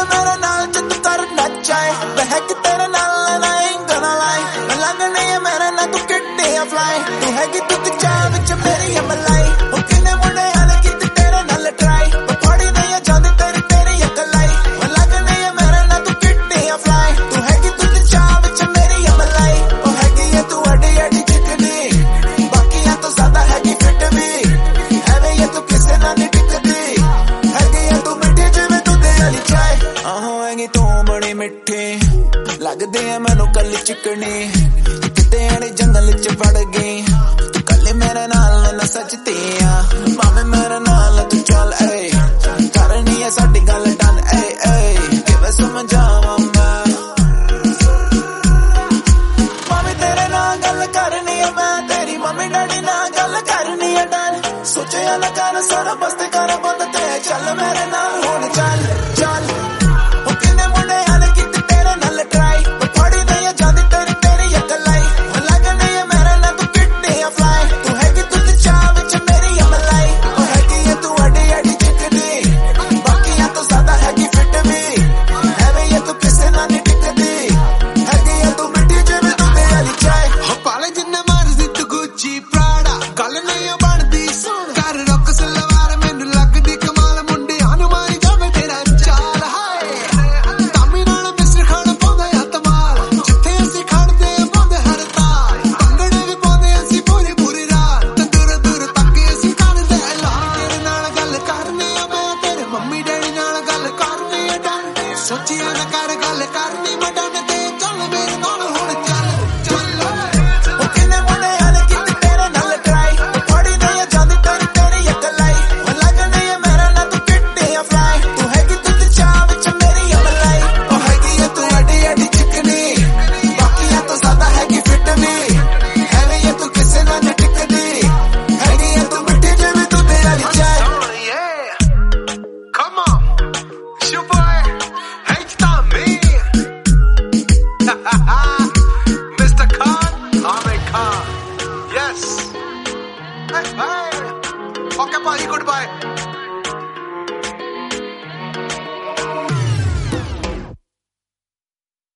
मेरे नाल च तू कर नचाए बहक तेरे नाल ना ain't gonna lie मैं लगने है मेरे ना तू किड्डी फ्लाई तू है कि तू चाह विच मेरी मलाई ओ किन्ने मुंडे आले कि तेरे नाल ट्राई मैं फड़ी नहीं जांदी तेरी तेरी अकलाई मैं लगने है मेरे ना तू किड्डी फ्लाई तू है कि तू चाह विच मेरी मलाई ओ है कि ये तू अड़ी अड़ी चिकनी बाकियां तो ज्यादा है कि फिट भी है वे ये तू किसे ना नहीं टिकदी है कि ये तू मिठी जिवें दूध वाली चाय होएगी तू बड़ी मिठी लगदी है मैनू कल चिकनी किते अड़े जंगल च वड़ गई तू कल मेरे नाल ना सजदी आ भावें मेरे नाल तू चल ए करनी है साडी गल डन ए किवें समझावां मैं भावें तेरे नाल गल करनी है मैं तेरी मम्मी डैडी नाल गल करनी है डन सोचिया ना कर सारा बस्ते कर बंद ते चल मेरे नाल हुण चल चल ओ किन्ने मुंडे आले कि तेरे नाल ट्राई फड़ी नहीं जांदी तेरी तेरी अकलाई मैं लगनी है मेरे नाल तू किड्डी फ्लाई तू है कि तू चाह विच मेरी मलाई ओ है कि ये तू अड़ी अड़ी चिकनी बाकियां तो ज्यादा है कि फिट भी है वे ये तू किसे ना नहीं टिकदी है कि ये तू मिठी जिवें दूध वाली चाय हो पाले जिन्ने मर्जी तू गुच्ची प्राड़ा गल नहीं बनदी सुन कर रुक सलवार मैनू लगदी कमाल मुंडियां नू मारी जावे तेरा चाल हाय तामी नाल मिस्र खान पाउंदा हत्थ माल जिथे असीं खड़दे पाउंदे हर ताल भंगड़े भी पाउंदे असीं पूरी पूरी रात दूर दूर तक असीं करदे ऐलान तेरे नाल गल करनी आ मैं तेरे मम्मी डैडी नाल गल करनी आ डन सोचिया ना कर गल करनी मैं डन ते चल मेरे नाल हुण चल चल ओ किन्ने मुंडे आले कि तेरे नाल ट्राई फड़ी नहीं जांदी तेरी तेरी अकलाई मैं लगनी है मेरे नाल तू किड्डी फ्लाई तू है कि तू चाह विच मेरी मलाई ओ है कि ये तू अड़ी अड़ी चिकनी बाकियां तो ज्यादा है कि फिट भी है वे ये तू किसे ना नहीं टिकदी है कि ये तू मिठी जिवें दूध वाली चाय Yeah, come on, it's your boy, H-Tommy, Mr. Khan, Ahmed Khan, yes, hey, okay, bye, goodbye.